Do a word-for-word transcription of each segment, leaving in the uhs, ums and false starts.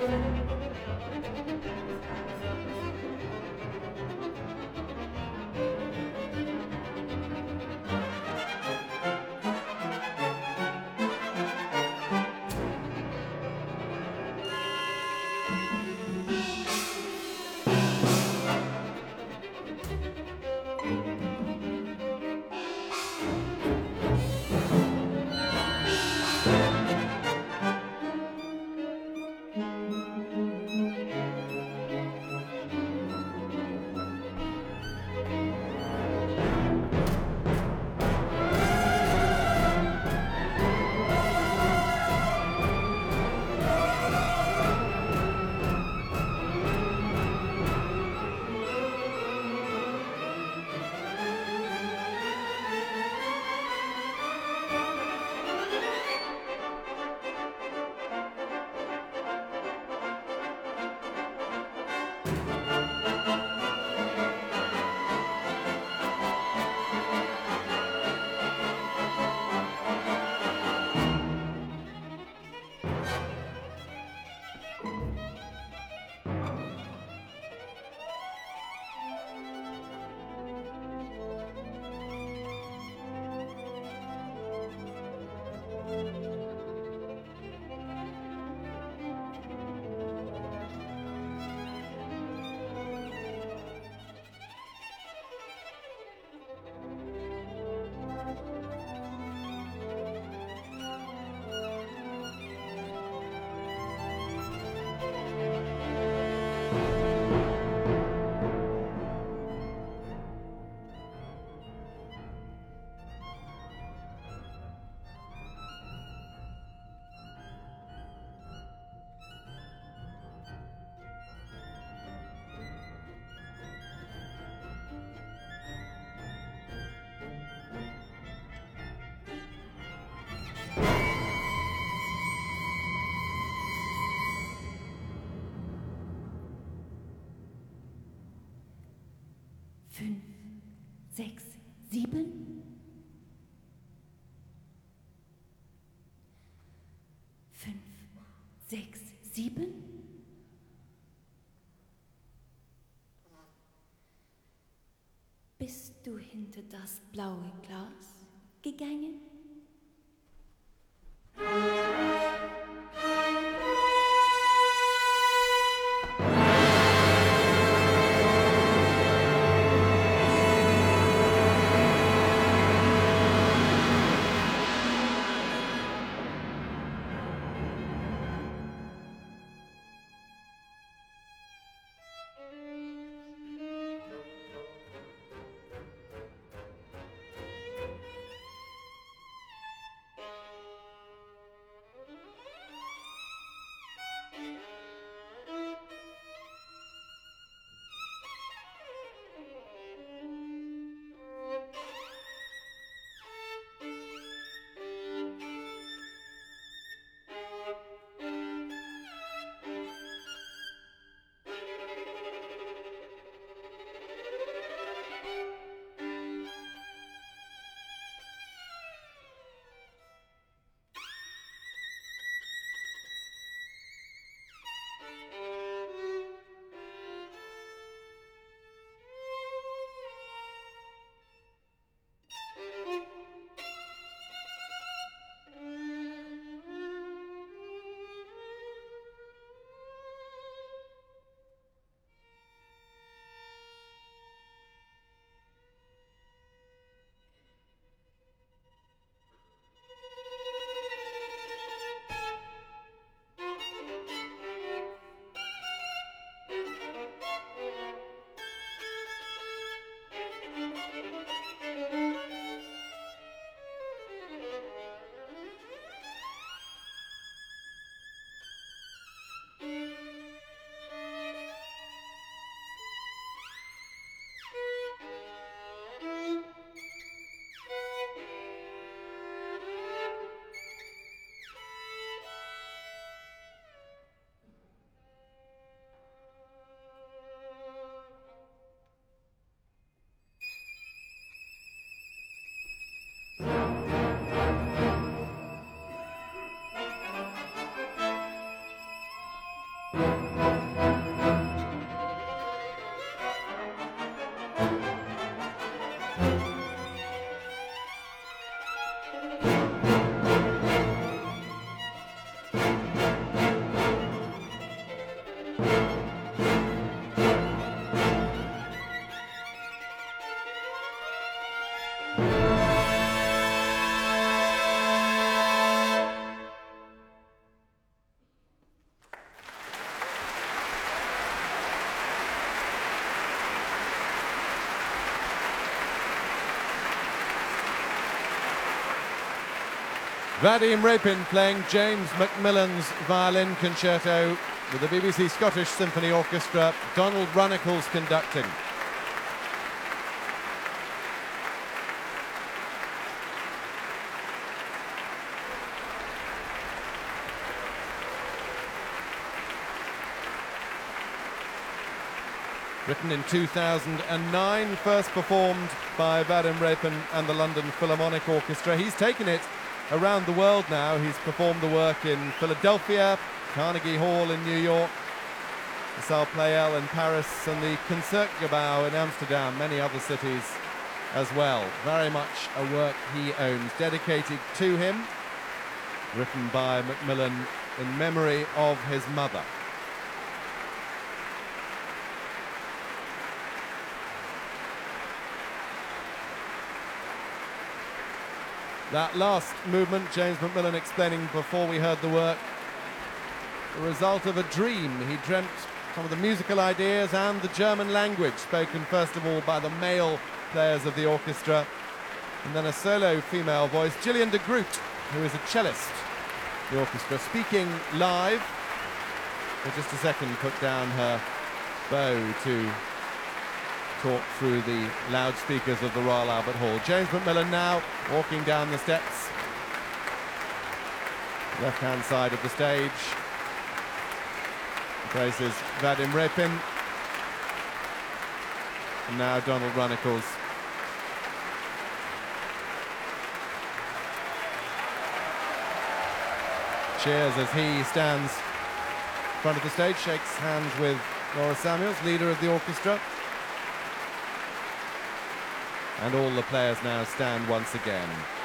fünf, sechs, sieben. Fünf, sechs, sieben. Bist du hinter das blaue Glas gegangen? Vadim Rapin playing James Macmillan's Violin Concerto with the B B C Scottish Symphony Orchestra, Donald Runnicles conducting. Written in two thousand nine, first performed by Vadim Rapin and the London Philharmonic Orchestra. He's taken it around the world now. He's performed the work in Philadelphia, Carnegie Hall in New York, the Salle Pleyel in Paris, and the Concertgebouw in Amsterdam, many other cities as well. Very much a work he owns, dedicated to him, written by Macmillan in memory of his mother. That last movement, James Macmillan explaining before we heard the work, the result of a dream. He dreamt some of the musical ideas and the German language, spoken first of all by the male players of the orchestra, and then a solo female voice, Gillian de Groot, who is a cellist. The orchestra speaking live. For just a second, put down her bow to talk through the loudspeakers of the Royal Albert Hall. James Macmillan now walking down the steps, left-hand side of the stage. Praises Vadim Rapin. And now Donald Runnicles. Cheers as he stands in front of the stage, shakes hands with Laura Samuels, leader of the orchestra. And all the players now stand once again.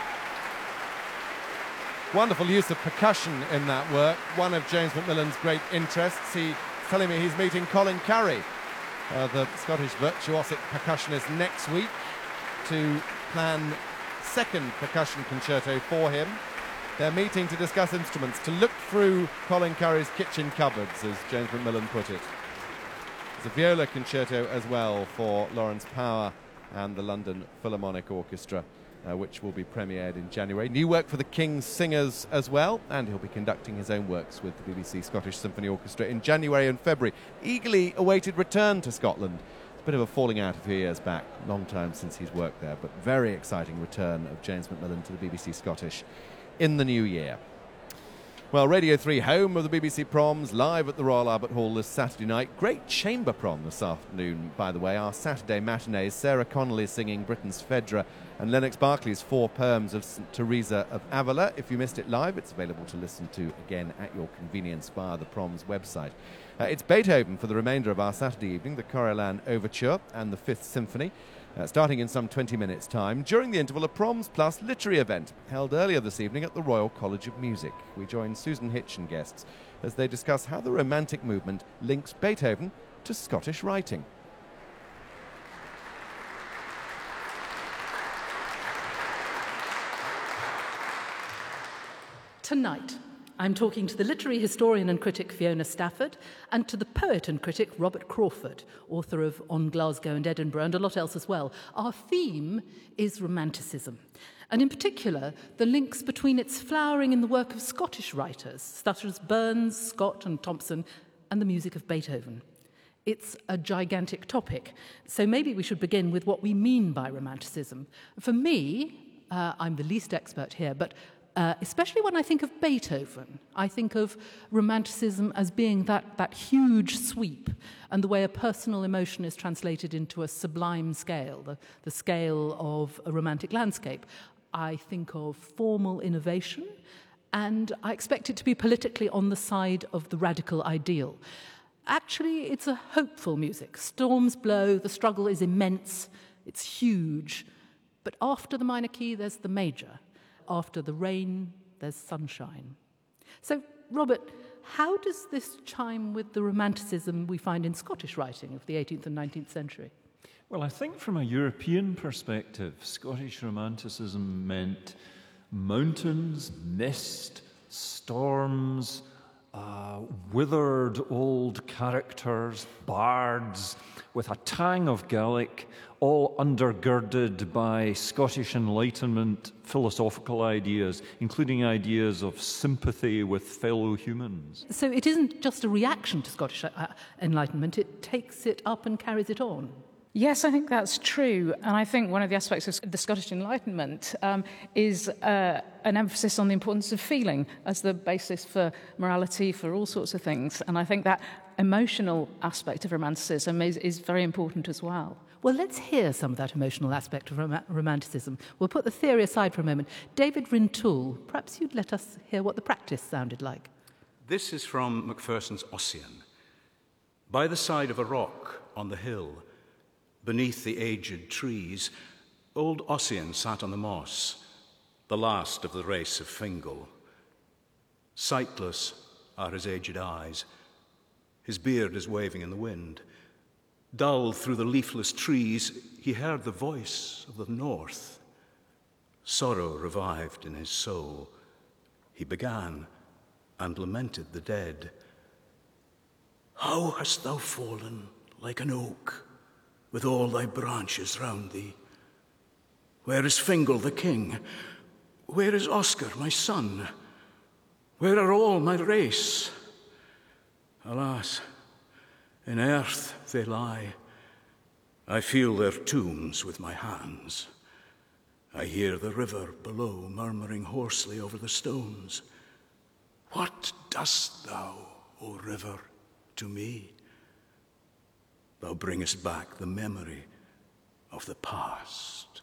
Wonderful use of percussion in that work. One of James Macmillan's great interests. He's telling me he's meeting Colin Currie, uh, the Scottish virtuosic percussionist, next week to plan second percussion concerto for him. They're meeting to discuss instruments, to look through Colin Currie's kitchen cupboards, as James Macmillan put it. There's a viola concerto as well for Lawrence Power and the London Philharmonic Orchestra, uh, which will be premiered in January. New work for the King's Singers as well, and he'll be conducting his own works with the B B C Scottish Symphony Orchestra in January and February. Eagerly awaited return to Scotland. It's a bit of a falling out a few years back, long time since he's worked there, but very exciting return of James Macmillan to the B B C Scottish in the new year. Well, Radio three, home of the B B C Proms, live at the Royal Albert Hall this Saturday night. Great chamber prom this afternoon, by the way. Our Saturday matinees, Sarah Connolly singing Britain's Phaedra and Lennox Berkeley's four poems of Saint Teresa of Avila. If you missed it live, it's available to listen to again at your convenience via the Proms website. Uh, it's Beethoven for the remainder of our Saturday evening, the Coriolan Overture and the Fifth Symphony. Uh, starting in some twenty minutes' time, during the interval, a Proms Plus literary event held earlier this evening at the Royal College of Music. We join Susan Hitch and guests as they discuss how the Romantic movement links Beethoven to Scottish writing. Tonight, I'm talking to the literary historian and critic Fiona Stafford and to the poet and critic Robert Crawford, author of On Glasgow and Edinburgh and a lot else as well. Our theme is Romanticism, and in particular, the links between its flowering in the work of Scottish writers, such as Burns, Scott and Thompson, and the music of Beethoven. It's a gigantic topic, so maybe we should begin with what we mean by Romanticism. For me, uh, I'm the least expert here, but Uh, especially when I think of Beethoven, I think of Romanticism as being that, that huge sweep and the way a personal emotion is translated into a sublime scale, the, the scale of a romantic landscape. I think of formal innovation, and I expect it to be politically on the side of the radical ideal. Actually, it's a hopeful music. Storms blow, the struggle is immense, it's huge, but after the minor key, there's the major. After the rain, there's sunshine. So, Robert, how does this chime with the romanticism we find in Scottish writing of the eighteenth and nineteenth century? Well, I think from a European perspective, Scottish romanticism meant mountains, mist, storms, uh, withered old characters, bards, with a tang of Gaelic, all undergirded by Scottish Enlightenment philosophical ideas, including ideas of sympathy with fellow humans. So it isn't just a reaction to Scottish uh, Enlightenment, it takes it up and carries it on. Yes, I think that's true. And I think one of the aspects of the Scottish Enlightenment um, is uh, an emphasis on the importance of feeling as the basis for morality, for all sorts of things. And I think that emotional aspect of Romanticism is, is very important as well. Well, let's hear some of that emotional aspect of rom- Romanticism. We'll put the theory aside for a moment. David Rintoul, perhaps you'd let us hear what the practice sounded like. This is from Macpherson's Ossian. By the side of a rock on the hill, beneath the aged trees, old Ossian sat on the moss, the last of the race of Fingal. Sightless are his aged eyes. His beard is waving in the wind. Dull through the leafless trees, he heard the voice of the north. Sorrow revived in his soul. He began and lamented the dead. How hast thou fallen like an oak, with all thy branches round thee? Where is Fingal the king? Where is Oscar, my son? Where are all my race? Alas, in earth they lie. I feel their tombs with my hands. I hear the river below murmuring hoarsely over the stones. What dost thou, O river, to me? Thou bringest back the memory of the past.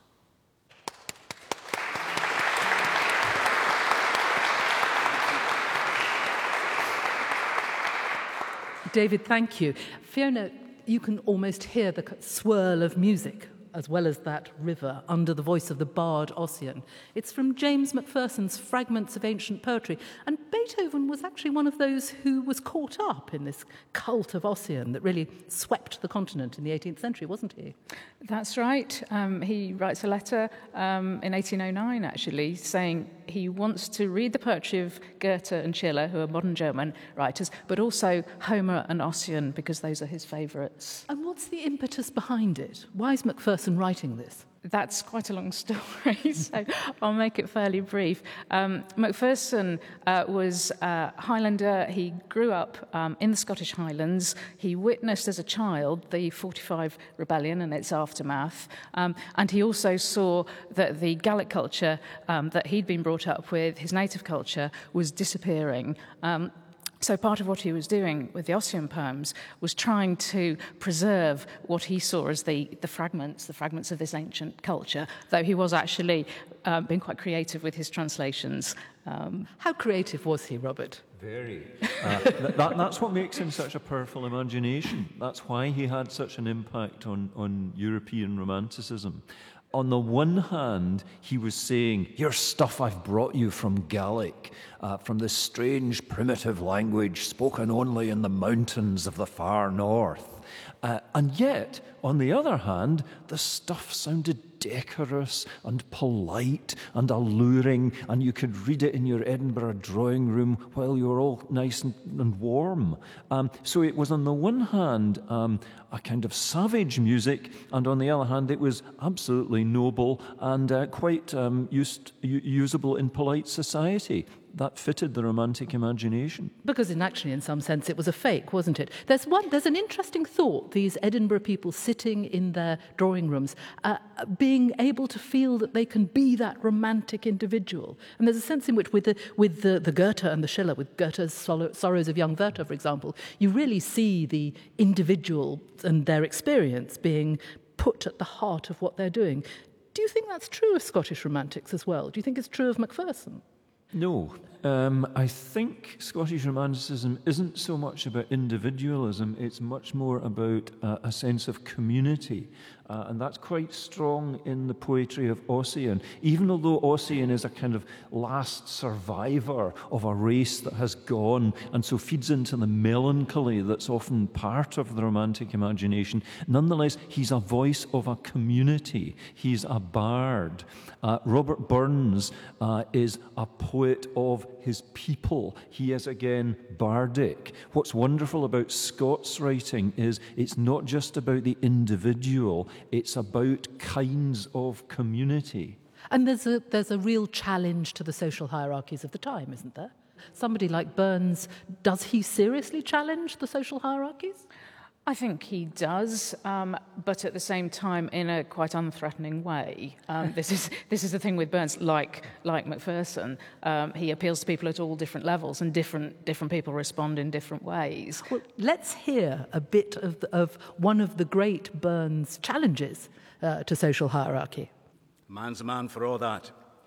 David, thank you. Fiona, you can almost hear the swirl of music as well as that river under the voice of the bard Ossian. It's from James Macpherson's Fragments of Ancient Poetry. And Beethoven was actually one of those who was caught up in this cult of Ossian that really swept the continent in the eighteenth century, wasn't he? That's right. Um, he writes a letter um, in eighteen oh nine, actually, saying he wants to read the poetry of Goethe and Schiller, who are modern German writers, but also Homer and Ossian, because those are his favourites. And what's the impetus behind it? Why is Macpherson writing this? That's quite a long story, so I'll make it fairly brief. Um, Macpherson uh, was a Highlander. He grew up um, in the Scottish Highlands. He witnessed as a child the forty-five Rebellion and its aftermath, um, and he also saw that the Gaelic culture um, that he'd been brought up with, his native culture, was disappearing. Um, So part of what he was doing with the Ossian poems was trying to preserve what he saw as the, the fragments, the fragments of this ancient culture, though he was actually uh, being quite creative with his translations. Um, How creative was he, Robert? Very. Uh, th- that, that's what makes him such a powerful imagination. That's why he had such an impact on, on European Romanticism. On the one hand, he was saying, here's stuff I've brought you from Gaelic, uh, from this strange primitive language spoken only in the mountains of the far north. Uh, and yet, on the other hand, the stuff sounded decorous and polite and alluring, and you could read it in your Edinburgh drawing room while you were all nice and, and warm. Um, so it was, on the one hand, um, a kind of savage music, and on the other hand, it was absolutely noble and uh, quite um, used, u- usable in polite society. That fitted the romantic imagination. Because in actually, in some sense, it was a fake, wasn't it? There's one. There's an interesting thought, these Edinburgh people sitting in their drawing rooms, uh, being able to feel that they can be that romantic individual. And there's a sense in which, with the, with the, the Goethe and the Schiller, with Goethe's Sorrows of Young Werther, for example, you really see the individual and their experience being put at the heart of what they're doing. Do you think that's true of Scottish romantics as well? Do you think it's true of Macpherson? No, Um, I think Scottish Romanticism isn't so much about individualism, it's much more about uh, a sense of community. Uh, and that's quite strong in the poetry of Ossian. Even although Ossian is a kind of last survivor of a race that has gone and so feeds into the melancholy that's often part of the Romantic imagination, nonetheless, he's a voice of a community. He's a bard. Uh, Robert Burns uh, is a poet of his people. He is again bardic. What's wonderful about Scott's writing is it's not just about the individual, it's about kinds of community. And there's a, there's a real challenge to the social hierarchies of the time, isn't there? Somebody like Burns, does he seriously challenge the social hierarchies? I think he does, um, but at the same time, in a quite unthreatening way. Um, this is this is the thing with Burns, like like Macpherson. Um, he appeals to people at all different levels, and different different people respond in different ways. Well, let's hear a bit of the, of one of the great Burns challenges uh, to social hierarchy. Man's a man for all that.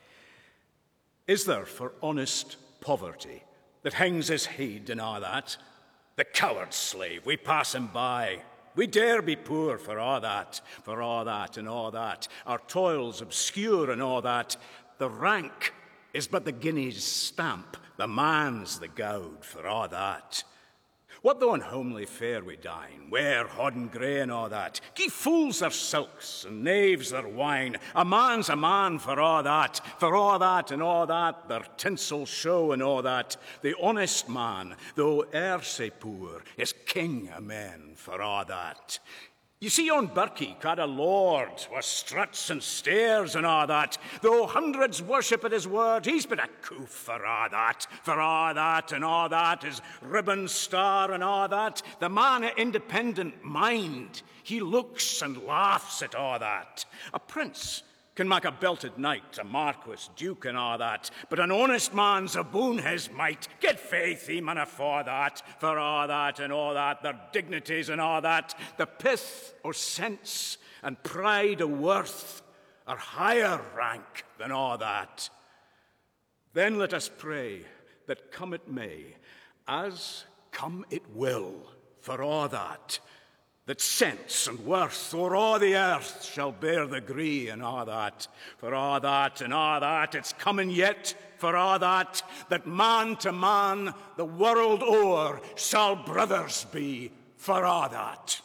Is there for honest poverty that hangs his head and all that? The coward slave, we pass him by. We dare be poor for all that, for all that and all that. Our toils obscure and all that. The rank is but the guinea's stamp. The man's the gowd for all that. What though in homely fare we dine, wear hodden grey and all that? Gie fools their silks and knaves their wine. A man's a man for all that, for all that and all that, their tinsel show and all that. The honest man, though e'er sae poor, is king o' men for all that. You see yon Birkie, ca'd a lord, with struts and stairs and all that. Though hundreds worship at his word, he's but a coof for all that, for all that and all that, his ribbon star and all that. The man of independent mind, he looks and laughs at all that. A prince can make a belted knight, a marquis, duke, and all that, but an honest man's aboon his might. Get faith, he manna for that, for all that and all that, their dignities and all that. The pith o' sense and pride o' worth are higher rank than all that. Then let us pray that come it may, as come it will, for all that, that sense and worth o'er all the earth shall bear the gree and all that. For all that and all that, it's coming yet, for all that, that man to man the world o'er shall brothers be, for all that.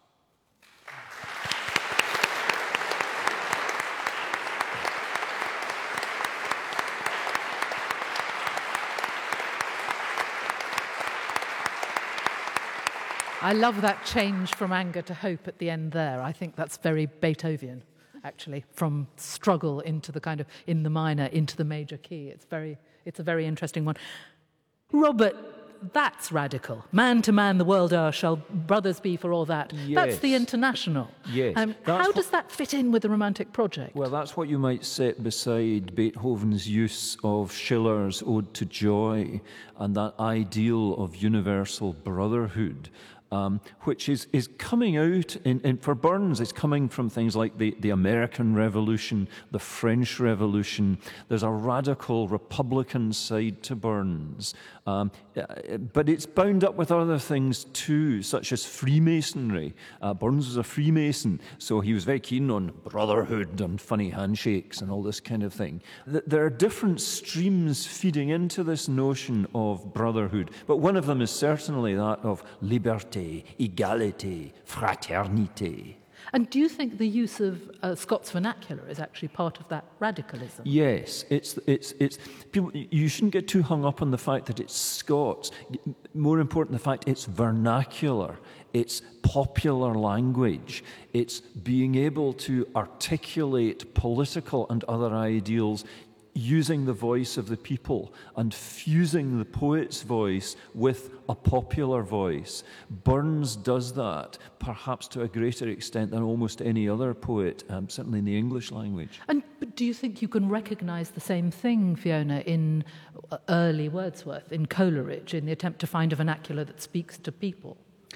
I love that change from anger to hope at the end there. I think that's very Beethoven, actually, from struggle into the kind of, in the minor, into the major key. It's very, it's a very interesting one. Robert, that's radical. Man to man the world o'er shall brothers be for all that. Yes. That's the International. Yes. Um, how does that fit in with the Romantic project? Well, that's what you might set beside Beethoven's use of Schiller's Ode to Joy and that ideal of universal brotherhood. Um, which is, is coming out, in, in, for Burns, it's coming from things like the, the American Revolution, the French Revolution. There's a radical Republican side to Burns. Um, but it's bound up with other things too, such as Freemasonry. Uh, Burns was a Freemason, so he was very keen on brotherhood and funny handshakes and all this kind of thing. There are different streams feeding into this notion of brotherhood, but one of them is certainly that of liberté, égalité, fraternité. And do you think the use of uh, Scots vernacular is actually part of that radicalism? Yes, it's it's it's. People, you shouldn't get too hung up on the fact that it's Scots. More important, the fact it's vernacular. It's popular language. It's being able to articulate political and other ideals using the voice of the people and fusing the poet's voice with a popular voice. Burns does that, perhaps to a greater extent than almost any other poet, um, certainly in the English language. And but do you think you can recognise the same thing, Fiona, in early Wordsworth, in Coleridge, in the attempt to find a vernacular that speaks to people?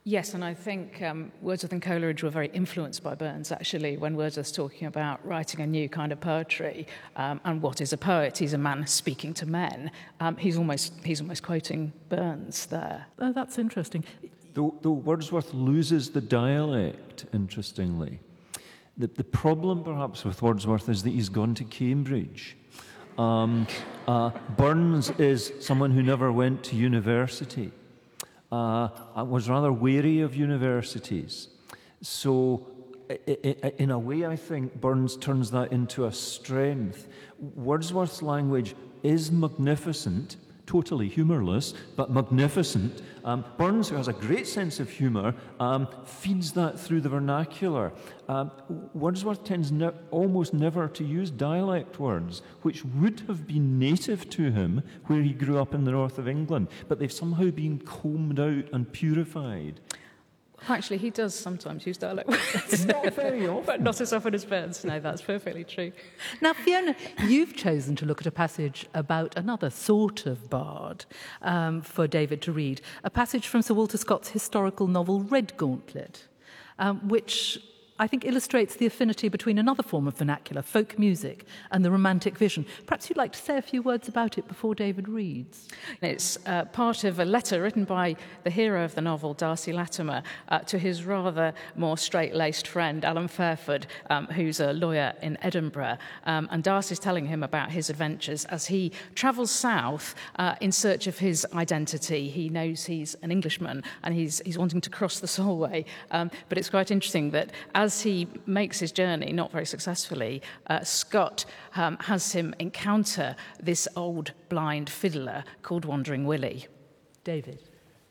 Yes, and I think um, Wordsworth and Coleridge were very influenced by Burns, actually, when Wordsworth's talking about writing a new kind of poetry um, and what is a poet. He's a man speaking to men. Um, he's almost he's almost quoting Burns there. Oh, that's interesting. Though, though Wordsworth loses the dialect, interestingly, the, the problem perhaps with Wordsworth is that he's gone to Cambridge. Um, uh, Burns is someone who never went to university. Uh, I was rather wary of universities. So, I, I, in a way, I think Burns turns that into a strength. Wordsworth's language is magnificent, totally humourless, but magnificent. Um, Burns, who has a great sense of humour, um, feeds that through the vernacular. Um, Wordsworth tends ne- almost never to use dialect words, which would have been native to him where he grew up in the north of England, but they've somehow been combed out and purified. Actually, he does sometimes use dialect words. Not very often. But not as often as Burns. No, that's perfectly true. Now, Fiona, you've chosen to look at a passage about another sort of bard um, for David to read, a passage from Sir Walter Scott's historical novel Redgauntlet, um, which I think illustrates the affinity between another form of vernacular, folk music, and the romantic vision. Perhaps you'd like to say a few words about it before David reads. It's uh, part of a letter written by the hero of the novel, Darcy Latimer, uh, to his rather more straight-laced friend, Alan Fairford, um, who's a lawyer in Edinburgh. Um, and Darcy's telling him about his adventures as he travels south uh, in search of his identity. He knows he's an Englishman and he's, he's wanting to cross the Solway. Um, but it's quite interesting that as As he makes his journey, not very successfully, uh, Scott um, has him encounter this old blind fiddler called Wandering Willie. David.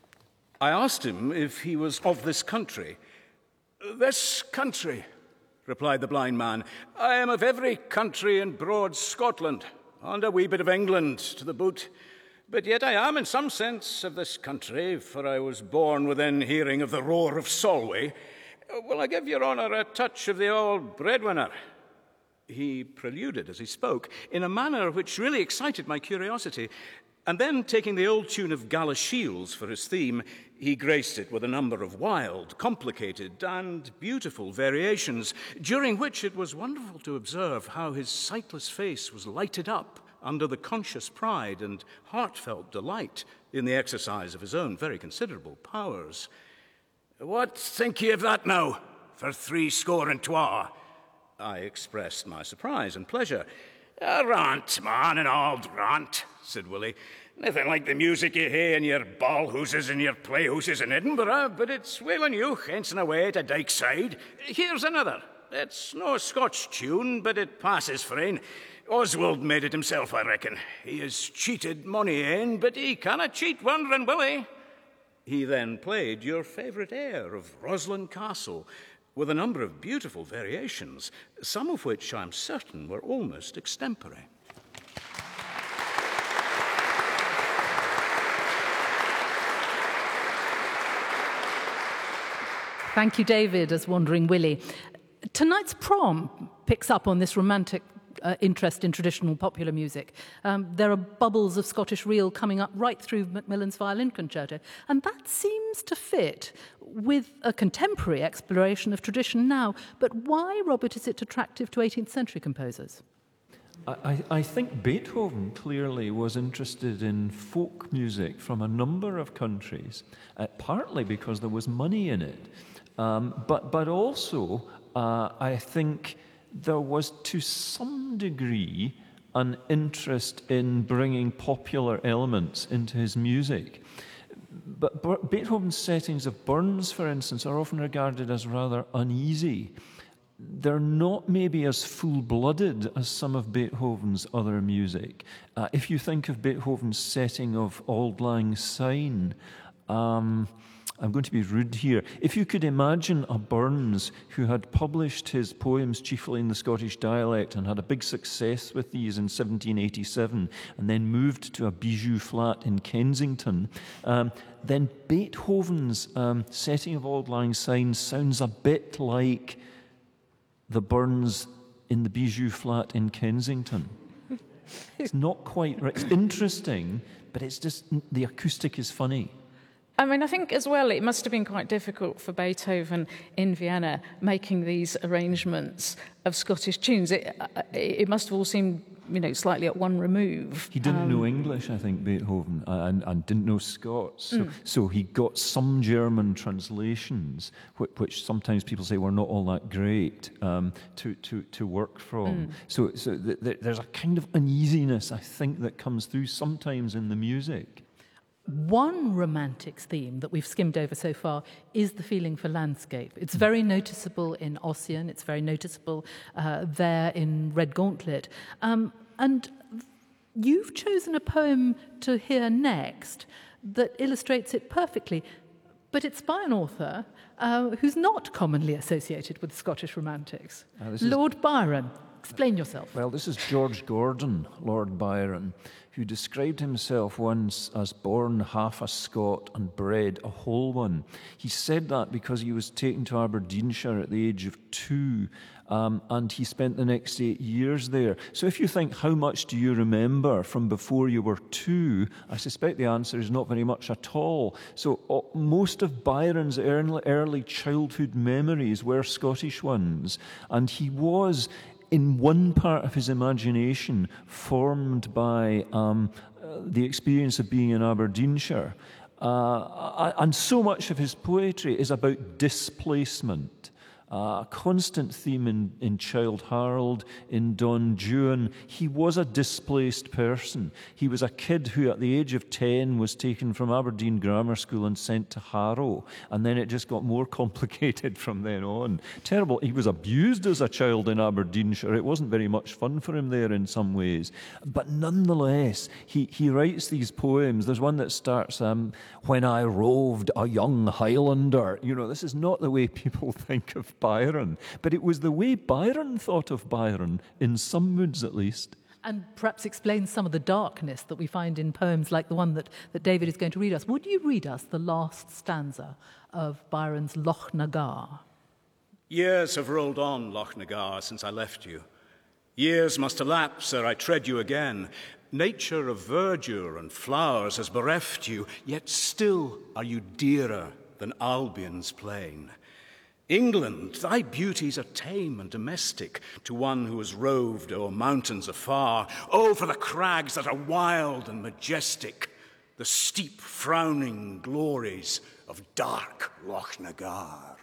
I asked him if he was of this country. This country, replied the blind man. I am of every country in broad Scotland, and a wee bit of England to the boot. But yet I am in some sense of this country, for I was born within hearing of the roar of Solway. Will I give your honour a touch of the old breadwinner? He preluded as he spoke, in a manner which really excited my curiosity, and then, taking the old tune of Galashiels for his theme, he graced it with a number of wild, complicated, and beautiful variations, during which it was wonderful to observe how his sightless face was lighted up under the conscious pride and heartfelt delight in the exercise of his own very considerable powers. What think ye of that now, for three score and twa? I expressed my surprise and pleasure. A rant, man, an old rant, said Willie. Nothing like the music ye hae in your ball-hooses and your play-hooses in Edinburgh, but it's well on you, hence and away to Dykeside. Here's another. It's no Scotch tune, but it passes for ane. Oswald made it himself, I reckon. He has cheated money in, but he cannot cheat Wandering Willie. He then played your favourite air of Roslin Castle, with a number of beautiful variations, some of which I'm certain were almost extempore. Thank you, David, as Wandering Willie. Tonight's prom picks up on this romantic Uh, interest in traditional popular music. Um, there are bubbles of Scottish reel coming up right through Macmillan's violin concerto, and that seems to fit with a contemporary exploration of tradition now. But why, Robert, is it attractive to eighteenth century composers? I, I think Beethoven clearly was interested in folk music from a number of countries, uh, partly because there was money in it, um, but, but also uh, I think there was, to some degree, an interest in bringing popular elements into his music. But Be- Beethoven's settings of Burns, for instance, are often regarded as rather uneasy. They're not maybe as full-blooded as some of Beethoven's other music. Uh, if you think of Beethoven's setting of Auld Lang Syne, um, I'm going to be rude here. If you could imagine a Burns who had published his poems chiefly in the Scottish dialect and had a big success with these in seventeen eighty-seven and then moved to a bijou flat in Kensington, um, then Beethoven's um, setting of Auld Lang Syne sounds a bit like the Burns in the bijou flat in Kensington. It's not quite right. It's interesting, but it's just, the acoustic is funny. I mean, I think as well, it must have been quite difficult for Beethoven in Vienna making these arrangements of Scottish tunes. It, it must have all seemed, you know, slightly at one remove. He didn't um, know English, I think, Beethoven, and, and didn't know Scots. So, Mm. so he got some German translations, which, which sometimes people say were not all that great, um, to, to, to work from. Mm. So, so th- th- there's a kind of uneasiness, I think, that comes through sometimes in the music. One romantic theme that we've skimmed over so far is the feeling for landscape. It's very noticeable in Ossian, it's very noticeable uh, there in Red Gauntlet. Um, and you've chosen a poem to hear next that illustrates it perfectly, but it's by an author uh, who's not commonly associated with Scottish romantics. Uh, this is- Lord Byron. Explain yourself. Well, this is George Gordon, Lord Byron, who described himself once as born half a Scot and bred a whole one. He said that because he was taken to Aberdeenshire at the age of two, um, and he spent the next eight years there. So if you think, how much do you remember from before you were two, I suspect the answer is not very much at all. So uh, most of Byron's early, early childhood memories were Scottish ones, and he was, in one part of his imagination, formed by um, uh, the experience of being in Aberdeenshire. Uh, and so much of his poetry is about displacement. Uh, a constant theme in, in Childe Harold, in Don Juan. He was a displaced person. He was a kid who at the age of ten was taken from Aberdeen Grammar School and sent to Harrow, and then it just got more complicated from then on. Terrible. He was abused as a child in Aberdeenshire. It wasn't very much fun for him there in some ways. But nonetheless, he, he writes these poems. There's one that starts, um, when I roved a young Highlander. You know, this is not the way people think of Byron, but it was the way Byron thought of Byron, in some moods at least. And perhaps explain some of the darkness that we find in poems like the one that, that David is going to read us. Would you read us the last stanza of Byron's Loch na Gar? Years have rolled on, Loch na Gar, since I left you. Years must elapse ere I tread you again. Nature of verdure and flowers has bereft you, yet still are you dearer than Albion's plain. England, thy beauties are tame and domestic to one who has roved o'er mountains afar. Oh, for the crags that are wild and majestic, the steep frowning glories of dark Loch na Gar.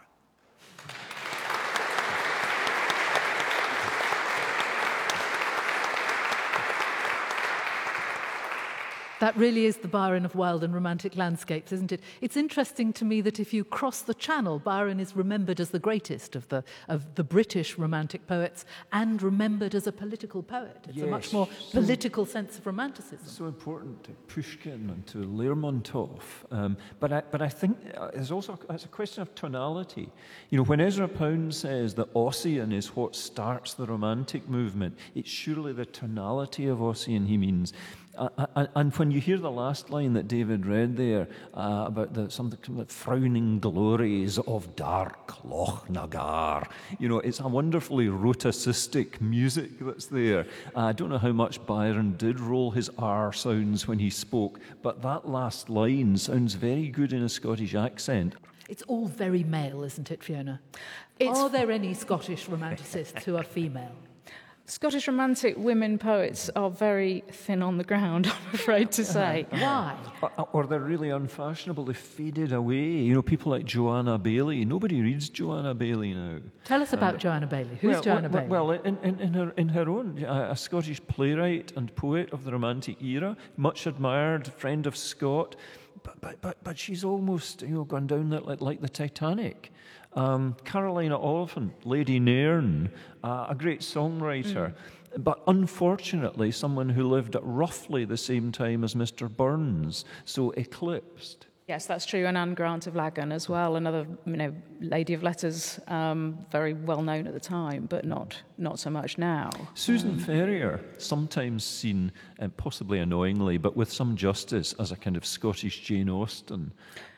That really is the Byron of wild and romantic landscapes, isn't it? It's interesting to me that if you cross the Channel, Byron is remembered as the greatest of the of the British romantic poets and remembered as a political poet. It's Yes. a much more So- political sense of romanticism. So important to Pushkin and to Lermontov, um, but I, but I think there's also it's a question of tonality. You know, when Ezra Pound says that Ossian is what starts the Romantic movement, it's surely the tonality of Ossian he means. Uh, and, and when you hear the last line that David read there uh, about the something like frowning glories of dark Loch na Gar, you know, it's a wonderfully rhotacistic music that's there. Uh, I don't know how much Byron did roll his R sounds when he spoke, but that last line sounds very good in a Scottish accent. It's all very male, isn't it, Fiona? It's- Are there any Scottish romanticists who are female? Scottish romantic women poets are very thin on the ground, I'm afraid to say. Why? Or, or they're really unfashionable. They faded away. You know, people like Joanna Baillie. Nobody reads Joanna Baillie now. Tell us about Joanna Baillie. Who's well, Joanna well, Baillie? Well, in, in, in, her, in her own, uh, a Scottish playwright and poet of the Romantic era, much admired, friend of Scott, but but but, but she's almost, you know, gone down like, like the Titanic. Um, Carolina Oliphant, Lady Nairn, uh, a great songwriter, mm. but unfortunately someone who lived at roughly the same time as Mister Burns, so eclipsed. Yes, that's true. And Anne Grant of Lagan as well, another, you know, lady of letters, um, very well known at the time, but not not so much now. Susan um, Ferrier, sometimes seen, and possibly annoyingly, but with some justice, as a kind of Scottish Jane Austen.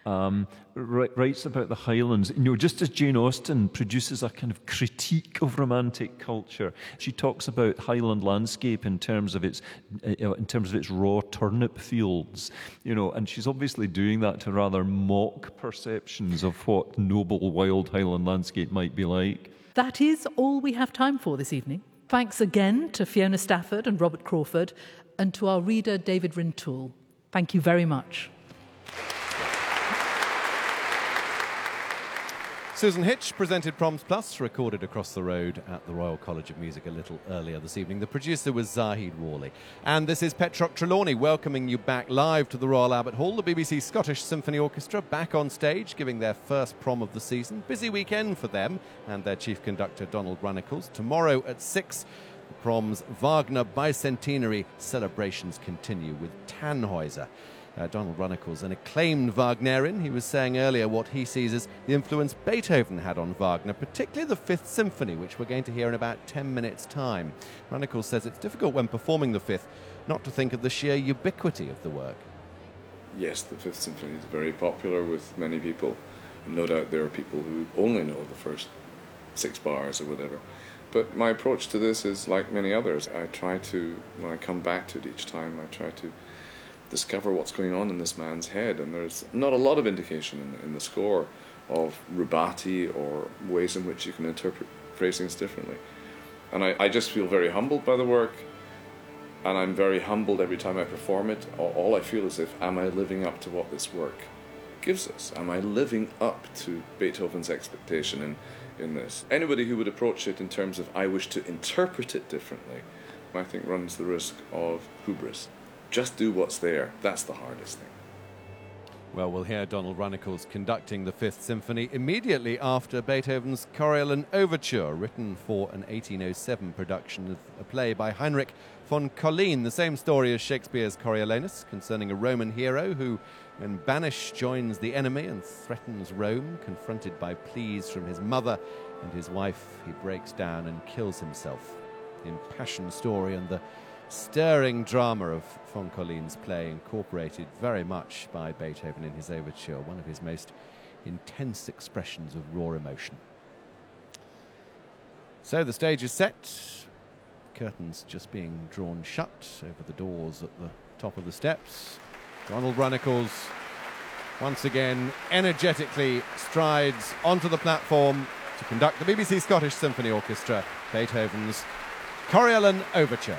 um, writes about the Highlands. You know, just as Jane Austen produces a kind of critique of romantic culture, she talks about Highland landscape in terms of its, uh, in terms of its raw turnip fields. You know, and she's obviously doing that to rather mock perceptions of what noble wild Highland landscape might be like. That is all we have time for this evening. Thanks again to Fiona Stafford and Robert Crawford, and to our reader David Rintoul. Thank you very much. Susan Hitch presented Proms Plus, recorded across the road at the Royal College of Music a little earlier this evening. The producer was Zahid Worley. And this is Petrock Trelawney welcoming you back live to the Royal Albert Hall. The B B C Scottish Symphony Orchestra back on stage, giving their first prom of the season. Busy weekend for them and their chief conductor, Donald Runnicles. Tomorrow at six, the Prom's Wagner bicentenary celebrations continue with Tannhäuser. Uh, Donald Runnicles, an acclaimed Wagnerian, he was saying earlier what he sees as the influence Beethoven had on Wagner, particularly the Fifth Symphony, which we're going to hear in about ten minutes' time. Runnicles says it's difficult when performing the Fifth not to think of the sheer ubiquity of the work. Yes, the Fifth Symphony is very popular with many people. No doubt there are people who only know the first six bars or whatever. But my approach to this is like many others. I try to, when I come back to it each time, I try to discover what's going on in this man's head, and there's not a lot of indication in, in the score of rubati or ways in which you can interpret phrasings differently. And I, I just feel very humbled by the work, and I'm very humbled every time I perform it. All, all I feel is if, am I living up to what this work gives us? Am I living up to Beethoven's expectation in, in this? Anybody who would approach it in terms of I wish to interpret it differently, I think runs the risk of hubris. Just do what's there. That's the hardest thing. Well, we'll hear Donald Runnicles conducting the Fifth Symphony immediately after Beethoven's Coriolan Overture, written for an eighteen oh seven production of a play by Heinrich von Collin. The same story as Shakespeare's Coriolanus, concerning a Roman hero who, when banished, joins the enemy and threatens Rome. Confronted by pleas from his mother and his wife, he breaks down and kills himself. The impassioned story and the stirring drama of von Collin's play, incorporated very much by Beethoven in his overture, one of his most intense expressions of raw emotion. So the stage is set, curtains just being drawn shut over the doors at the top of the steps. Donald Runnicles once again energetically strides onto the platform to conduct the B B C Scottish Symphony Orchestra, Beethoven's Coriolan Overture.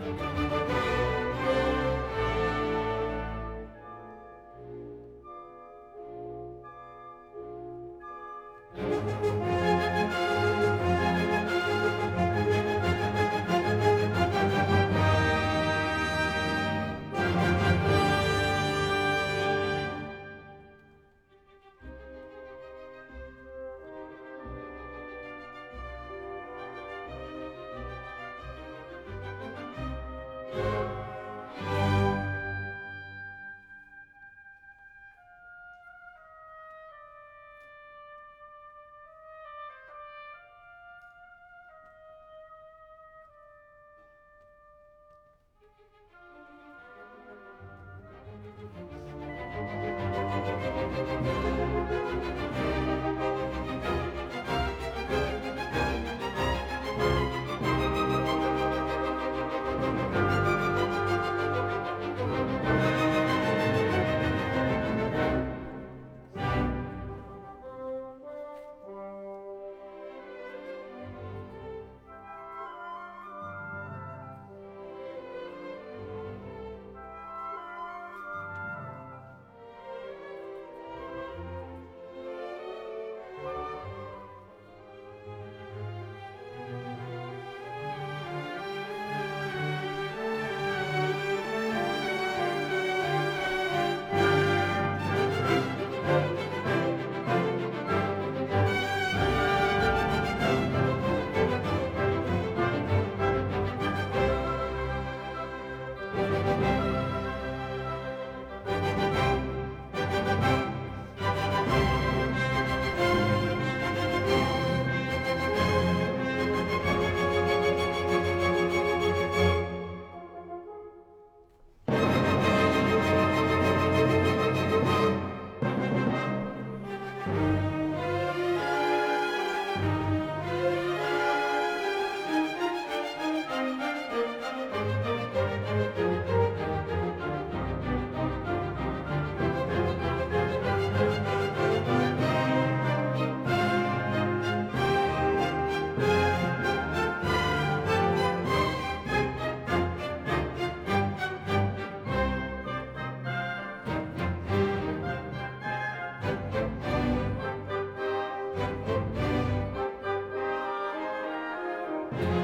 Thank you.